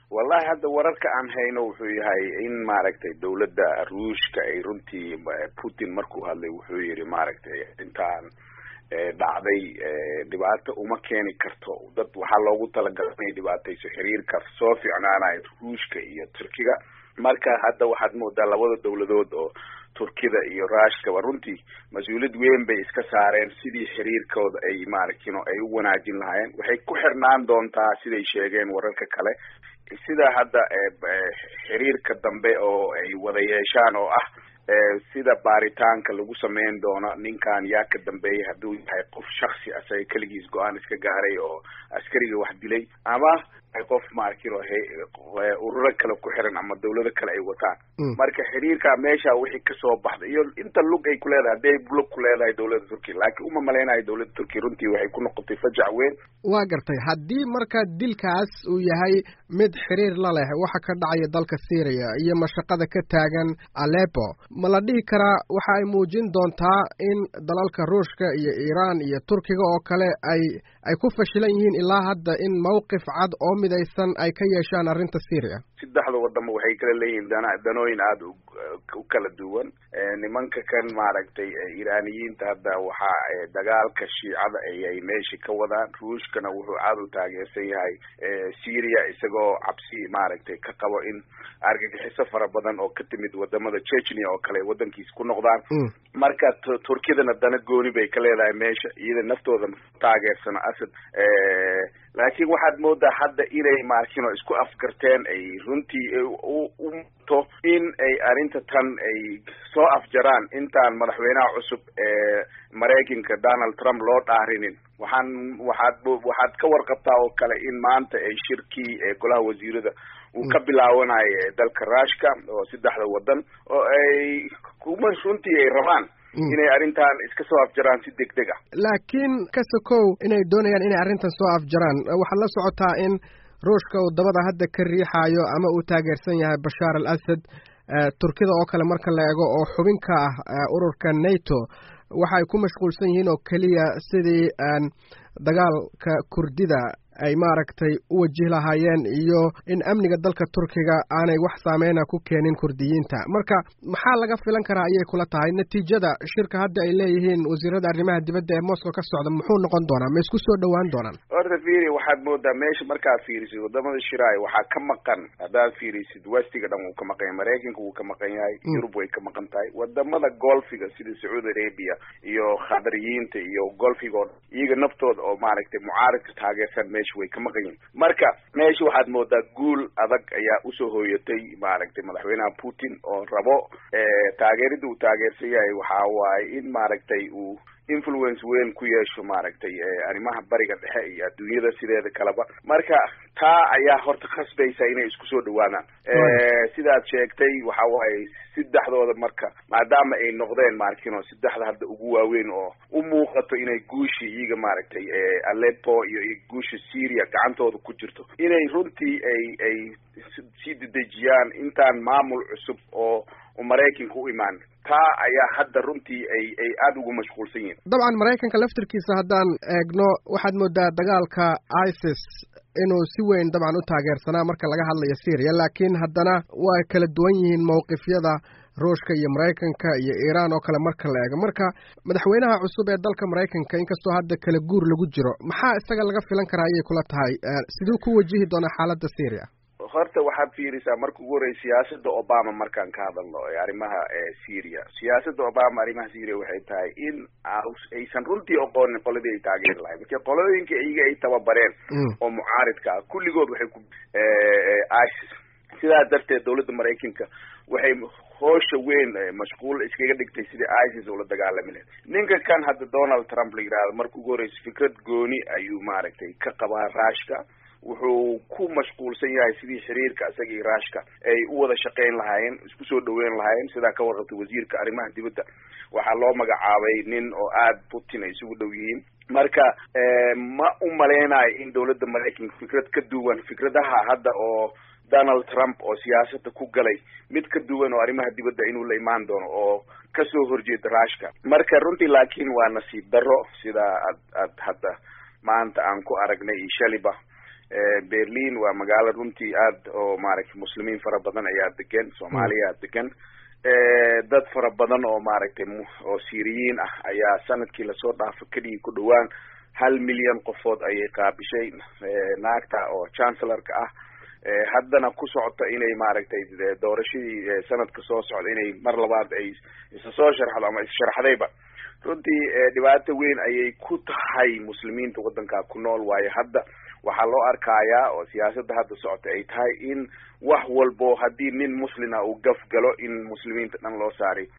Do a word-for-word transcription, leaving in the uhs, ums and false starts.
wallahi hadda wararka aan hayno wuxuu yahay in maaragtay dawladda ruushka ay runtii Putin markuu hadlay wuxuu yiri maaragtay intaan dhacday dhibaato uma keeni karto dad waxaa loogu talagalay inay dhibaatayso xiriirka soo fiicnaanayo ruushka iyo turkiga marka hadda waxaad moodaa labada dawladood oo turkida iyo ruushka runtii mas-uuliyad weyn bay iska saareen sidii xiriirkooda ay maaragtay ay u wanaajin lahaayeen waxay ku xirnaan doontaa siday sheegeen wararka kale sida hadda xiriirka dambe oo ay wada yeeshaan oo ah sida baaritaanka lagu sameyn doono ninkan yaa ka dambeeyay hadduu yahay qof shaksi asaga keligiis go-aan iska gaaray oo askariga wax dilay ama qof maarkii ururo kale ku xiran ama dawlado kale ay wataan marka xiriirka meesha wixii kasoo baxda iyo inta lug ay ku leedahay hadday lug ku leedahay dawladda turkiya laakiin uma malaynayo dawladda turkiya runtii waxay ku noqotay fajac weyn waa gartay haddii marka dilkaas uu yahay mid xiriir la leh waxa ka dhacaya dalka Syria iyo mashaqada ka taagan Aleppo ma la dhihi karaa waxa ay muujin doontaa in dalalka Ruushka iyo Iran iyo Turkiga oo kale ay ay ku fashilan yihiin ilaa hadda in mowqif cad oo midaysan ay ka yeeshaan arrinta Syria saddexda wadamo waxay kala leeyihiin dana danooyin aad u kala duwan nimanka kan maaragtay Iraaniyiinta hadda waxa dagaalka Shiicada ay meesha ka wadaan Ruushkana wuxuu aad u taageersan yahay Syria isagoo cabsi maaragtay ka qabo in argagixiso fara badan oo ka timid wadamada Chechnya oo kale wadankiisa ku noqdaan marka Turkidana dana gooni bay ka leedahay meesha iyada naftooda taageersan Asad laakiin waxaad moodaa hadda inay maarkino isku afgarteen ay runtii u to in ay arrinta tan ay soo afjaraan intaan madaxweynaha cusub ee Mareykanka Donald Trump loo dhaarinin waxaan waxaad waxaad ka warqabtaa oo kale in maanta ay shirkii ee golaha wasiirada uu ka bilaawanayo dalka Ruushka oo saddexda wadan oo ay kuma runtii ay rabaan inay arrintan iska soo afjaraan si degdeg ah laakiin ka sokow inay doonayaan inay arrintan soo afjaraan waxaa la socotaa in Ruushka uu dabada hadda ka riixayo ama uu taageersan yahay Bashar al-Assad Turkida oo kale marka la eego oo xubin ka ah ururka NATO waxa ay ku mashquulsan yihiin oo kaliya sidii dagaalka Kurdida ay maaragtay u wajihi lahaayeen iyo in amniga dalka Turkiga aanay wax saameyna ku keenin Kurdiyiinta marka maxaa laga filan karaa ayay kula tahay natiijada shirka hadda ay leeyihiin wasiirada arrimaha dibadda ee Moscow ka socda muxuu noqon doonaa ma isku soo dhawaan doonaan horta fiiri waxaad moodaa meesha markaa fiirisid wadamada shiraay waxaa ka maqan haddaad fiirisid westiga dhan wuu ka maqan yahay Mareykanka wuu ka maqan yahay Yurub way ka maqan tahay wadamada golfiga sida Saudi Arabia iyo Qadariyiinta iyo golfiga iyaga naftooda oo maaragtay mucaaradka taageersan meesha way ka maqan yihiin marka meesha waxaad moodaa guul adag ayaa usoo hooyatay maaragtay madaxweynaha Putin oo rabo taageerida uu taageersan yahay waxaa waaye in maaragtay uu influence weyn ku yeesho maaragtay arrimaha bariga dhexe iyo adduunyada sideeda kaleba marka taa ayaa horta khasbaysa inay isku soo dhawaadaan sidaad sheegtay waxa waaye saddexdooda marka maadaama ay noqdeen maarkino saddexda hadda ugu waaweyn oo u muuqato inay guushi iyaga maaragtay Aleppo iyo guushi Syria gacantooda ku jirto inay runtii ay ay sii dedejiyaan intaan maamul cusub oo Mareykanka u imaan taa ayaa hadda runtii ay ay aad ugu mashquulsan yihiin dabcan Mareykanka laftirkiisa haddaan eegno waxaad moodaa dagaalka ISIS inuu si weyn dabcan u taageersanaa marka laga hadlayo Syria laakiin haddana waa kala duwan yihiin mowqifyada Ruushka iyo Mareykanka iyo Iran oo kale marka la eego marka madaxweynaha cusub ee dalka Mareykanka inkastoo hadda kala guur lagu jiro maxaa isaga laga filan karaa ayay kula tahay sidoo ku wajihi doona xaaladda Syria horta waxaad fiirisaa marka ugu horreysay siyaasadda Obama markaan ka hadalno ee arrimaha Syria siyaasadda Obama arrimaha Syria waxay tahay in aysan runtii aqoonin qoladii ay taageeri lahayd marka qolooyinka iyaga ay tababareen oo mucaaridka ah kulligood waxay ku ISIS sidaa darteed dawladda Mareykanka waxay hoosha weyn mashquul iskaga dhigtay sidii ISIS oo la dagaalami lahayd ninka kan hadda Donald Trump la yiraahdo marka ugu horreysay fikrad gooni ayuu maaragtay ka qabaa Ruushka wuxuu ku mashquulsan yahay sidii xiriirka asaga iyo Ruushka ay u wada shaqeyn lahaayeen isku soo dhaweyn lahaayeen sidaa ka warqabtay wasiirka arrimaha dibadda waxaa loo magacaabay nin oo aad Putin ay isugu dhow yihiin marka ma u maleynayo in dawladda Mareykanka fikrad ka duwan fikradaha hadda oo Donald Trump oo siyaasadda ku galay mid ka duwan oo arrimaha dibadda inuu la imaan doono oo ka soo horjeeda Ruushka marka runtii laakiin waa nasiib darro sida aad aad hadda maanta aan ku aragnay shaliba berlin waa magaalo runtii aad oo maaragtay muslimiin fara badan ayaa degan, soomaaliya degan, dad fara badan oo maaragtay oo syriyiin ah ayaa sanadkii lasoo dhaafo keliya ku dhawaan hal milyan qofood ayay qaabishay naagta oo chancellorka ah, haddana ku socota inay maaragtay doorashadii sanadka soo socda inay mar labaad ay isa soo sharxdo ama is-sharxdayba. runtii dhibaato weyn ayay ku tahay muslimiinta waddanka ku nool, waayo hadda waxaa loo arkayaa oo siyaasadda hadda socota ay tahay in wax walbo haddii nin muslina uu gaf galo in muslimiinta dhan loo saaray